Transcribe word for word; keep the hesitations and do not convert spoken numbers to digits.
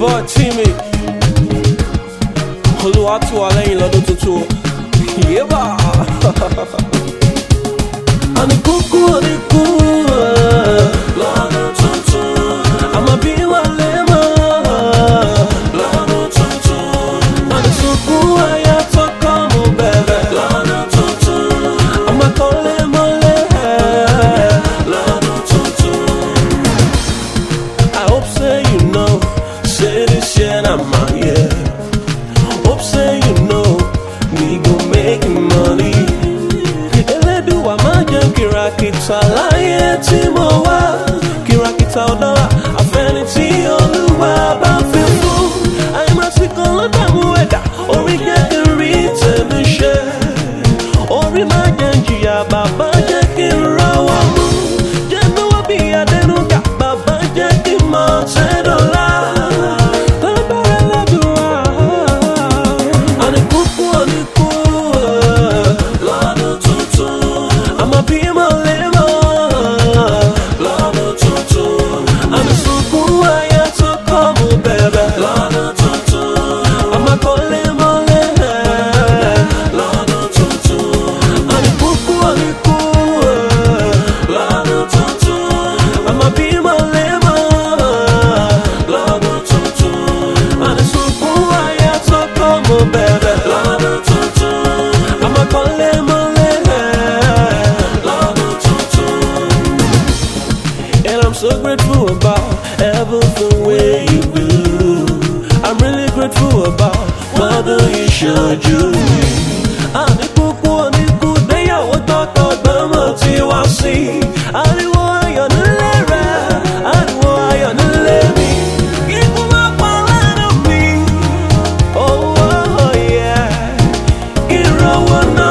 boy Timmy Olúwa tú wa lẹ́yìn lọ́dún tuntun yéba. Àníkúkú àníkú lọ́dún tuntun àmọ́ bí wà lè mọ́ lọ́dún tuntun àníṣùkú ayá tó kọ́ mú bẹ̀rẹ̀ lọ́dún tuntun àmọ́ kọ́ lè mọ́lẹ̀ lọ́dún tuntun. I hope say you know say this year na my year. Hope say you know we gon' make money. Elédùà má jẹ́ kìràkìtà láyé tí mo wá. Kìràkìtà ọ̀dọ́wà àfẹ́ni tí Olúwa bá fi fún. Àìmásìkò ló dààmú ẹ̀dá orí jẹ́ kí n rí tèmi ṣe. Orí má jẹ́ jìyà bàbá jẹ́ kí n rọ́wọ́ mú. Jẹ́ náwó bí Adénúgà bàbá jẹ́ kí n mọ̀ tẹ́dọ̀lá. So grateful about everything where you do. I'm really grateful about what you showed you me. Àníkúkú àníkú déyàwó tọ́tọ́ gbọ́mọ̀ tí wá sí. Ariwo ayọ̀ nílé rẹ̀, ariwo ayọ̀ nílé mi. Kíkú má pa lẹ́nu mi. Oh, oh, yeah. Kí n rówó náà.